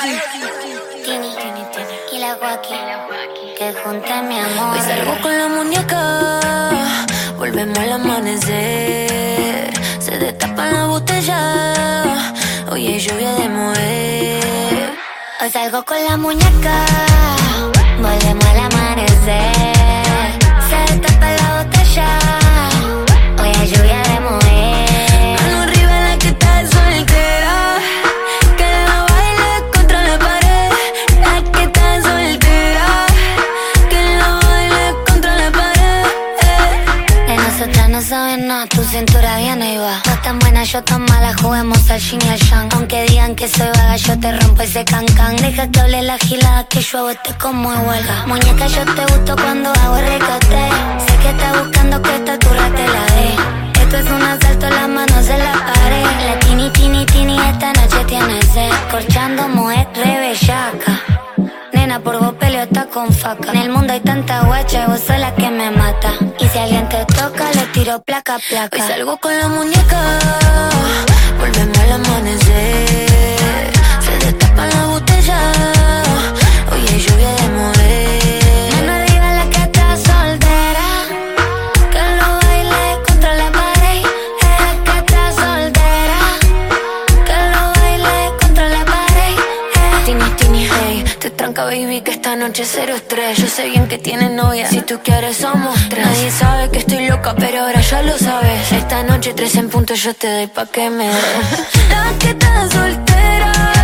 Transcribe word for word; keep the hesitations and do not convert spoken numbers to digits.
Tini, Tini, Tini. Y la guaki, que junta mi amor. Hoy salgo con la muñeca, volvemos al amanecer. Se destapa la botella, hoy hay lluvia de mover. Hoy salgo con la muñeca, volvemos al amanecer. Se destapa la botella, hoy hay lluvia de mover. Mano arriba la que está soltera, que la baile contra la pared. La que está soltera, que la baile contra la pared. De nosotras no saben nada, tu cintura viene y va. Vos tan buena, yo tan mala, juguemos al yin y al yang. Aunque digan que soy vaga, yo te rompo ese cancan. Deja que hable la gilada, que yo hago este como de huelga. Muñeca, yo te gusto cuando hago el recate. Sé que estás buscando que esta turra te la dé. Esto es un asalto, las manos en la pared. La tini, tini, tini, esta noche tiene sed. Corchando, mujer, re bellaca. Nena, por vos peleo está con faca. En el mundo hay tanta guacha y vos sos la que me mata. Y si alguien te toca, le tiro placa, placa. Hoy salgo con la muñeca, volvemos al amanecer. Se destapa la botella, hoy hay lluvia de mover. Mano arriba la que está soltera, que lo baile contra la pared. La que está soltera, que lo baile contra la pared. Tini, Tini, hey, te tranca baby que esta noche cero estrés. Yo sé bien que tienes novia, si tú quieres somos tres. Nadie sabe que estoy loca, pero ahora ya lo sabes. Esta noche tres en punto yo te doy pa' que me des. La que está soltera,